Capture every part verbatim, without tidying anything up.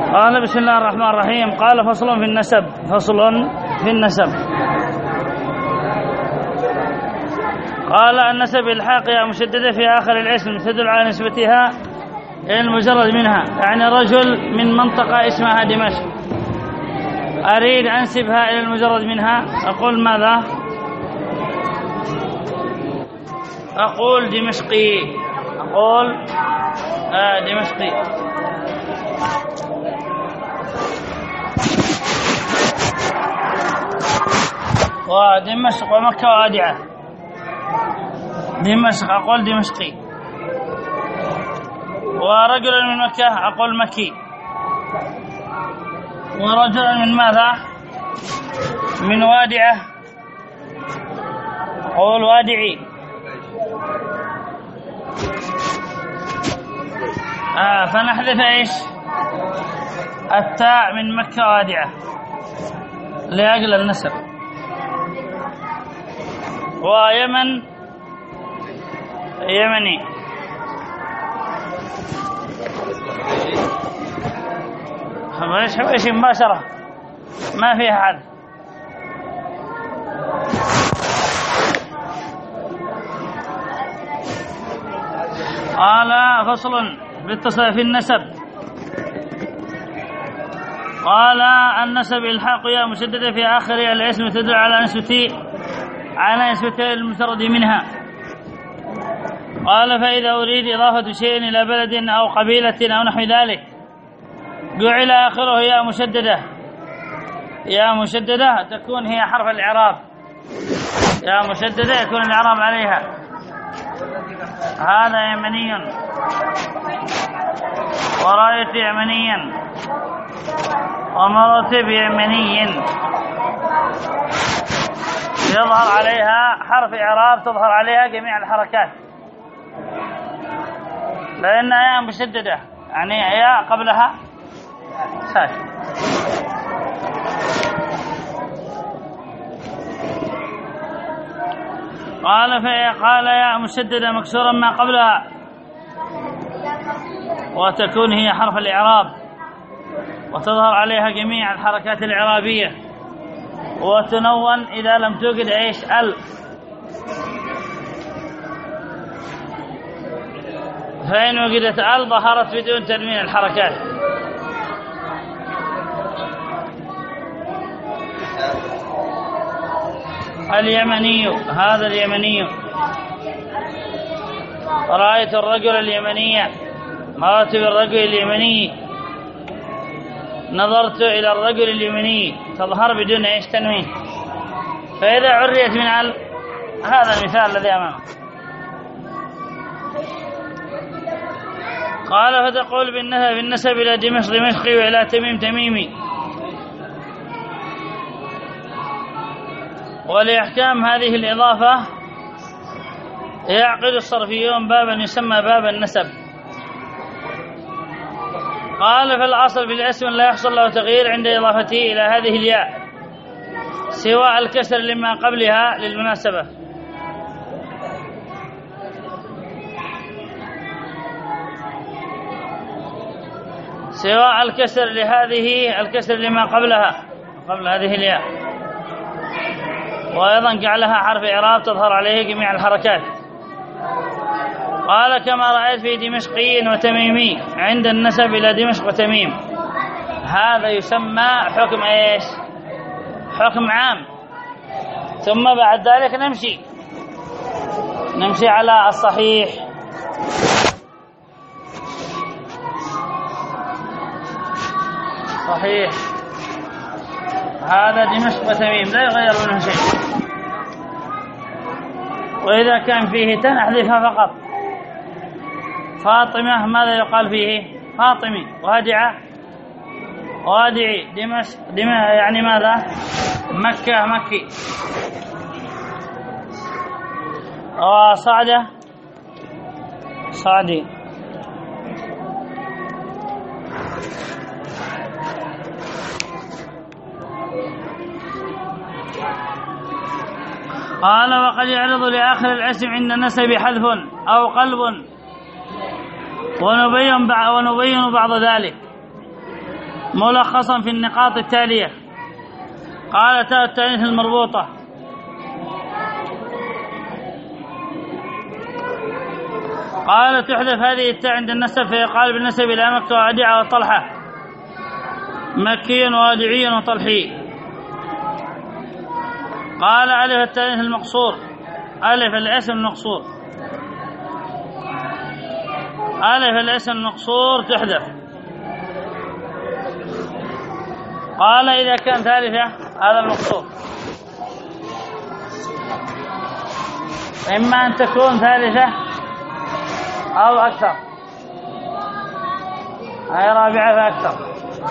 قال بسم الله الرحمن الرحيم. قال فصل في النسب. فصل في النسب. قال النسب الحاقية مشددة في آخر الاسم تدل على نسبتها إلى المجرد منها، يعني رجل من منطقة اسمها دمشق أريد أنسبها إلى المجرد منها، أقول ماذا؟ أقول دمشقي. أقول آه دمشقي. ودمشق ومكة وادعة. دمشق أقول دمشقي، ورجل من مكة أقول مكي، ورجل من ماذا؟ من وادعة أقول وادعي. آه فنحذف إيش؟ التاء من مكة وادعة لأجل النسب. ويمن يمني. ايش ايش مباشرة ما فيها حد. قال فصل باتصال في النسب. قال النسب الحاق يا مشددة في آخر الاسم تدل على نسبته على نسبته المجرد منها. قال فإذا أريد إضافة شيء إلى بلد أو قبيلة أو نحو ذلك جعل آخره يا مشددة. يا مشددة تكون هي حرف الإعراب. يا مشددة يكون الإعراب عليها. هذا يمني ورأيت يمنيا ومرت بيمني يظهر عليها حرف إعراب تظهر عليها جميع الحركات لأنها يا مشددة، يعني يا قبلها ساكن. قال فقال يا مشددة مكسورا ما قبلها وتكون هي حرف الإعراب وتظهر عليها جميع الحركات الإعرابية وتنون إذا لم توجد إيش ال. فإن وجدت ال ظهرت بدون تنوين الحركات. اليمني هذا اليمني. رأيت الرجل اليمني مررت بالرجل اليمني نظرت إلى الرجل اليمني تظهر بدون إيش تنوين. فإذا عريت من ال هذا المثال الذي أمامك. قال فتقول بالنسب إلى دمشق دمشقي وإلى تميم تميمي. ولأحكام هذه الإضافة يعقد الصرفيون بابا يسمى باب النسب. قال فالأصل بالاسم لا يحصل له تغيير عند إضافته إلى هذه الياء سواء الكسر لما قبلها للمناسبة. سواء الكسر لهذه الكسر لما قبلها قبل هذه الياء، وأيضا جعلها حرف إعراب تظهر عليه جميع الحركات. قال كما رأيت في دمشقي وتميمي عند النسب إلى دمشق وتميم. هذا يسمى حكم إيش؟ حكم عام. ثم بعد ذلك نمشي نمشي على الصحيح. صحيح هذا دمشق وتميم لا يغير منه شيء. وإذا كان فيه تاء نحذفها فقط. فاطمة ماذا يقال فيه؟ فاطمي. وادعة وادعي. دمشق دم يعني ماذا؟ مكة مكي. وصعدة صعدي. قال وقد يعرض لآخر الاسم عند النسب حذف أو قلب ونبين ونبين بعض ذلك. ملخصا في النقاط التالية. قال تاء التأنيث المربوطة قال تحذف هذه التاء عند النسب فيقال بالنسب إلى مكة ووديعة وطلحة مكي ووديعي وطلحي. قال ألف التأنيث المقصور ألف الاسم المقصور ألف الاسم المقصور تحذف. قال إذا كان ثالثة هذا المقصور إما أن تكون ثالثة أو أكثر، أي رابعة فأكثر.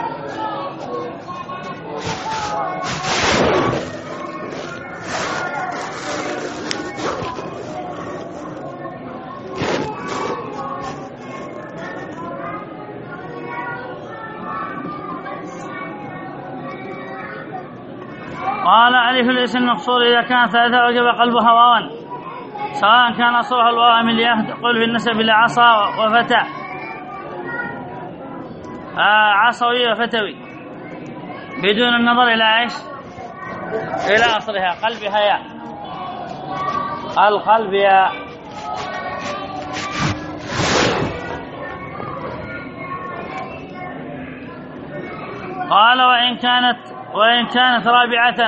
قال ألف الاسم المقصور إذا كان ثالثة وجب قلبها واوا سواء كان أصلها الواو من الياء تقول في النسب إلى عصا وفتى آه عصوي وفتوي بدون النظر إلى إيش؟ إلى أصلها. قلبها ياء القلب ياء. قال وإن كانت وإن كانت رابعة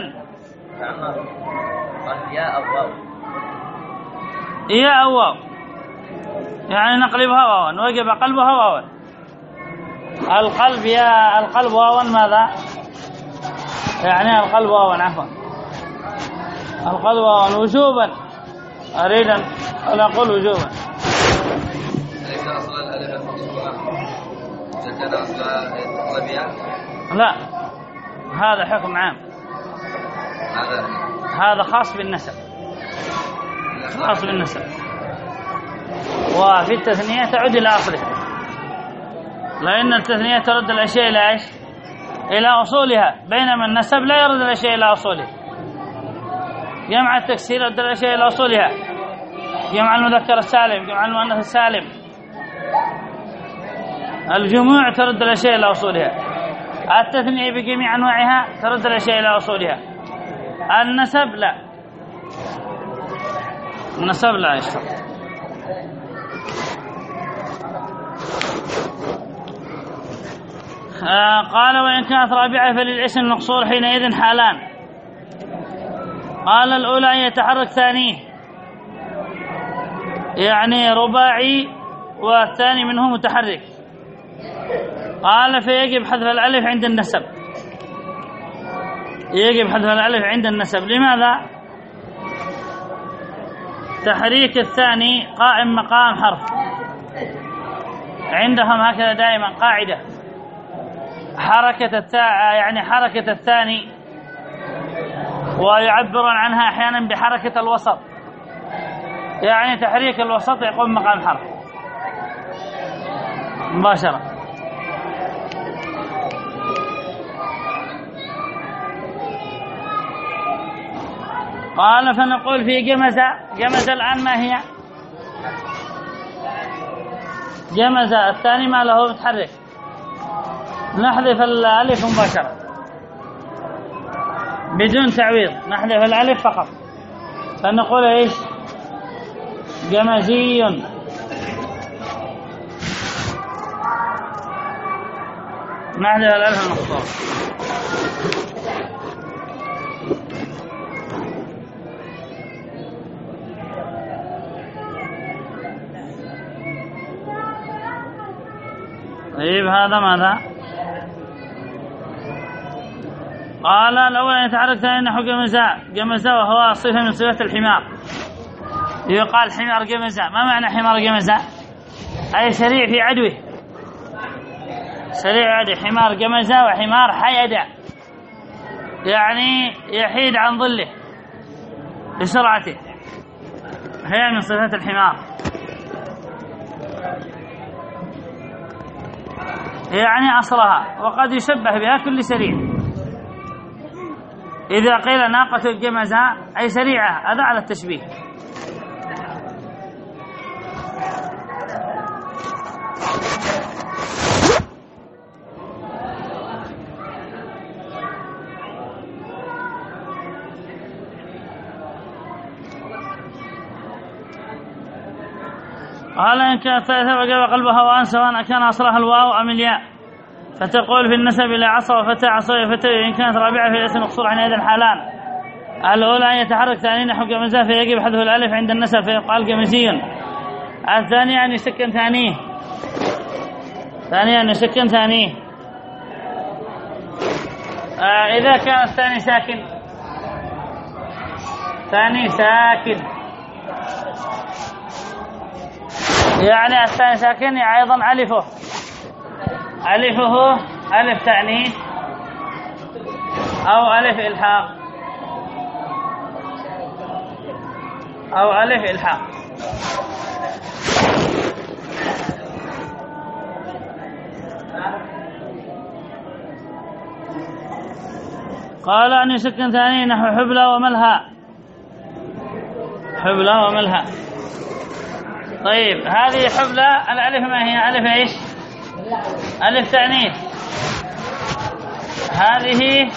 ياء أو واو ياء أو واو يعني نقلبها واوا وجب قلبها واوا. القلب يا القلب واوا ماذا يعني القلب واوا عفوا القلب واوا وجوبا أريد أن أقول وجوبا. أليس أصل الألف المقصورة إذا كان أصل الطلبية؟ لا هذا حكم عام هذا هذا خاص بالنسب خاص بالنسب وفي التثنية تعود إلى أصلها لأن التثنية ترد الأشياء إلى إيش؟ إلى أصولها بينما النسب لا يرد الأشياء إلى أصولها. جمع التكسير يرد الأشياء إلى أصولها جمع المذكر السالم جمع المؤنث السالم الجموع ترد الأشياء إلى أصولها. التثنية بجميع أنواعها ترد الأشياء إلى أصولها. النسب لا النسب لا يشترط. آه قال وإن كانت رابعة فللاسم المقصور حينئذ حالان. قال الأولى أن يتحرك ثانيه يعني رباعي والثاني منه متحرك. قال فيجب حذف الألف عند النسب يجب حذف الألف عند النسب. لماذا؟ تحريك الثاني قائم مقام حرف عندهم هكذا دائما قاعدة حركة الثاء يعني حركة الثاني ويعبرون عنها أحيانا بحركة الوسط يعني تحريك الوسط يقوم مقام حرف مباشرة. قال فنقول في جمزة جمزة الآن ما هي؟ جمزة الثاني ما له متحرك نحذف الألف مباشرة بدون تعويض نحذف الألف فقط فنقول إيش؟ جمزي. نحذف الألف المقصورة. طيب هذا ماذا؟ قال الأول أن يتحرك ثاني نحو جمزاء جمزاء وهو صفة من صفات الحمار يقال حمار جمزاء. ما معنى حمار جمزاء؟ أي سريع في عدوه سريع عدوه. حمار جمزاء وحمار حيدا يعني يحيد عن ظله بسرعته هي من صفات الحمار يعني أصلها وقد يشبه بها كل سريع. إذا قيل ناقة الجمزاء أي سريعة هذا على التشبيه. قال إن كانت ثالثة وقلب قلبها واو سواء كان أصلها الواو أم الياء، فتقول في النسب إلى عصا وفتى عصا فتى. إن كانت رابعة في الاسم مقصور حينئذ الحالان: الأولى أن يتحرك ثاني نحو قمزة فيجب حذف الألف عند النسب فيقال قمزي. الثانية أن يسكن ثانيه ثانية أن يسكن ثانيه آه إذا كان الثاني ساكن ثاني ساكن يعني الثاني ساكن يعني أيضا ألفه ألفه ألف تأنيث أو ألف إلحاق أو ألف إلحاق. قال أن يسكن ثاني نحو حبلى وملها حبلى وملها. طيب هذه حبلى الألف ما هي؟ ألف إيش؟ ألف تأنيث. هذه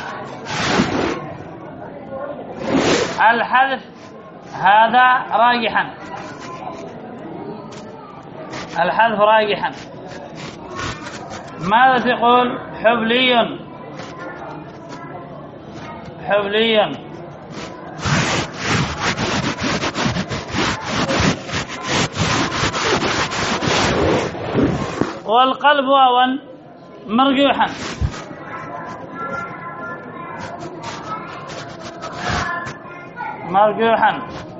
الحذف هذا راجحا الحذف راجحا. ماذا تقول؟ حبلي حبلي. والقلب واوا مرجوحا. مرجوحا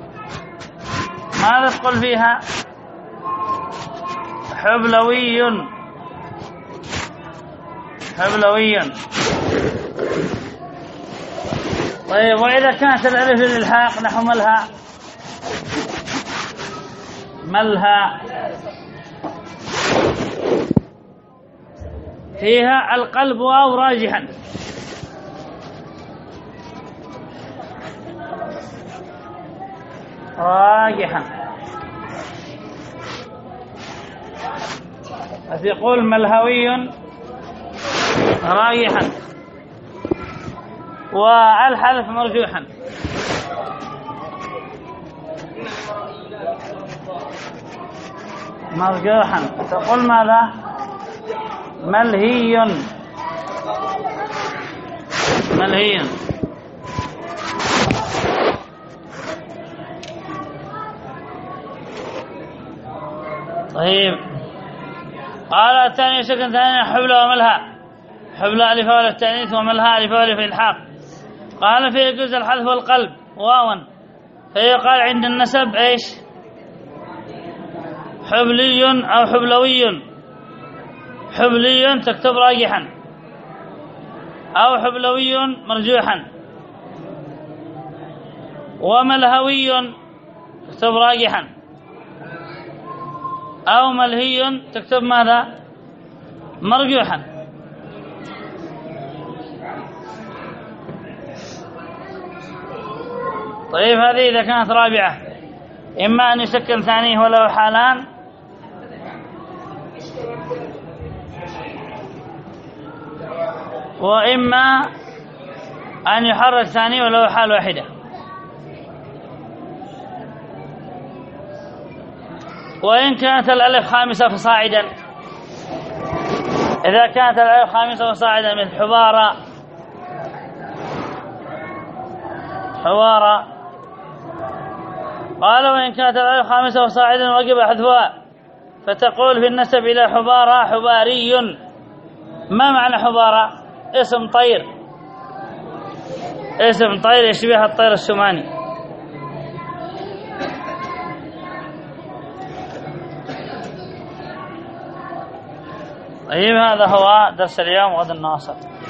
ماذا تقول فيها؟ حبلوي حبلوي. طيب وإذا كانت الألف للإلحاق نحو ملها ملها فيها القلب واو راجحا. راجحا يقول ملهوي راجحا والحذف مرجوحا. مرجوحا تقول ماذا؟ ملهي ملهي. طيب قال الثاني سكن ثاني حبلى وملها. حبلى ألف ألف تأنيث وملها ألف ألف إلحاق. قال في جزء الحذف والقلب واوا فيقال عند النسب ايش؟ حبلي أو حبلوي. حبلي تكتب راجحا أو حبلوي مرجوحا. وملهوي تكتب راجحا أو ملهي تكتب ماذا؟ مرجوحا. طيب هذه إذا كانت رابعة إما أن يسكن ثانيه وله حالان وإما أن يحرك ثاني وله حال واحدة. وإن كانت الألف خامسة فصاعدا إذا كانت الألف خامسة فصاعدا مثل حبارة حوارة. قال وإن كانت الألف خامسة فصاعدا وجب حذفها فتقول في النسب إلى حبارة حباري. ما معنى حبارة؟ اسم طير اسم طير يشبه الطير السماني. طيب هذا هو درس اليوم، غدا نواصل.